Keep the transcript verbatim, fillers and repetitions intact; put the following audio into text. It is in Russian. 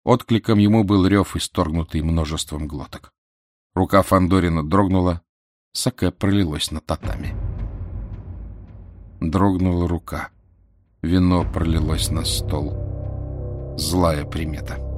Откликом ему был рев, исторгнутый множеством глоток. Рука Фандорина дрогнула, саке пролилось на татами. Дрогнула рука. Вино пролилось на стол. Злая примета.